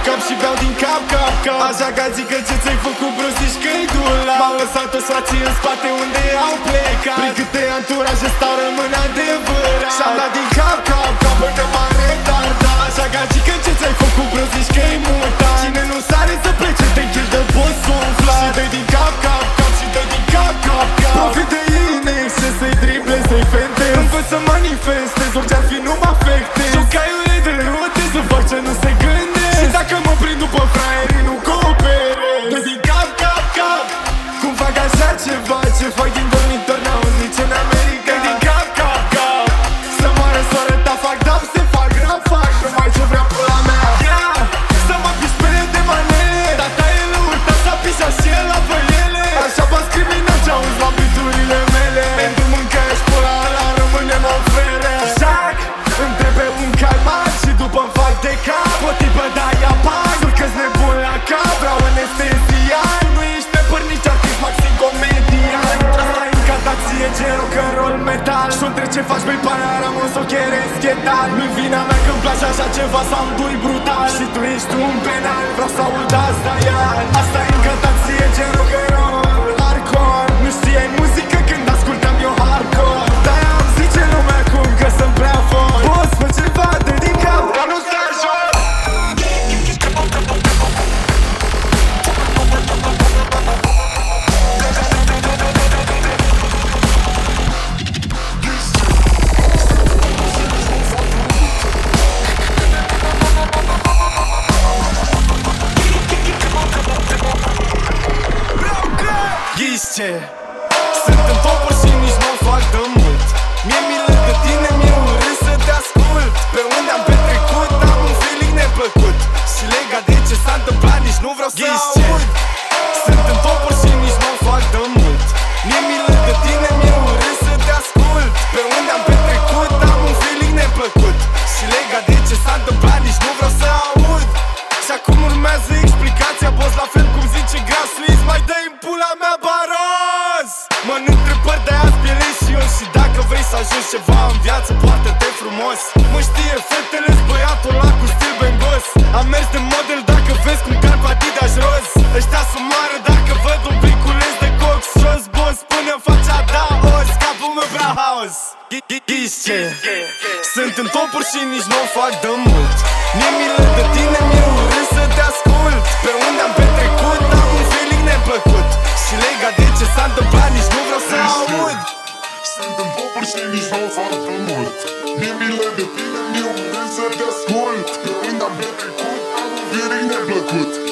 cap și beau din cap, cap, cap. Așa ca zică ce ți-ai făcut bro, zici că-i dula. M-au lăsat toți frații în spate unde au plecat. Prin câte anturaje stau rămân adevărat. Și-am dat din cap, cap, cap până m-am retardat. Așa ca zică ce ți-ai făcut bro, zici că-i mutat. Cine nu sare să plece, te închid de boss-ul umflat. Și dă-i din cap, cap, cap și dă-i din cap, cap, cap. Profit de ei în exces, să-i drible, să-i fentez. Învăț să manifestez, orice-ar fi nu mă afectez. Și caiule de rute, să fac ce nu se gândesc. Și dacă mă prind după fraierii, nu cooperez. Dă din cap, cap, cap. Cum fac așa ceva, ce fac din dormitor, n-auzi nici în America. Dă din cap, cap, cap. Să moară soară ta, fac dab, se fac rap, fac numai ce vrea pula mea. Yeah. Să mă piși pe de manele. Tata e lăuta, s-a pisat și el la păiele. Așa bați criminal ce-auzi la biturile mele. Pentru mâncare și pula ala rămânem o fere. Jack, îmi trebuie un calmar și după-mi fac de cap. O tipă de-ai apar, sunt că-s nebun la cap. Vreau anestezian, nu ești pe păr nici artist, maxim comedian. Asta e incantație, gen rock'n'roll metal. Și între ce faci, băi, pana rămân sau cherez chetal. Nu-i vina mea că-mi place așa ceva, sound-ui brutal. Și tu ești un penal, vreau să aud asta iar. Asta e incantație, gen rock'n'roll hardcore. Nu știai muzică când ascultam eu hardcore. De-aia îmi zice lumea acum că sunt prea fort. Boss, fă ceva, dă din cap, dar nu stai jos. Ce? Sunt în topuri și nici nu fac de mult. Mie milă de tine, mi-e urât să te ascult. Pe unde am petrecut, am un feeling neplăcut. Și legat de ce s-a întâmplat, nici nu vreau să aud. Sunt în topuri și nici nu fac de mult. Mie milă de tine, mi-e urât să te ascult. Pe unde am petrecut, am un feeling neplăcut. Și legat de ce s-a întâmplat, nici nu vreau să aud. Și acum urmează explicația, boss, la fel cum zice Grasuis. Mai dă-i în pula mea, baros. Mănânc trepări de azi, piele și eu. Și dacă vrei să ajungi ceva în viață, poartă-te frumos. Mă știe fetele-s băiatul ăla cu stil bengos. Am mers de model dacă vezi cum calc cu Adidas roz. Ăștia sunt mare dacă văd un piculeț de cox jos. Boss, pune-mi facea daos, capul meu vrea haos. Ghiși ce? Sunt în topuri și nici nu fac de mult. Mie milă de tine, mi-e urât să te ascult. Pe unde am petrecut, am un feeling neplăcut. Și legat de ce s-a întâmplat, nici nu vreau să aud. Sunt în topuri și nici nu fac de mult. Mie milă de tine, mi-e urât să te ascult. Pe unde am petrecut, am un feeling neplăcut.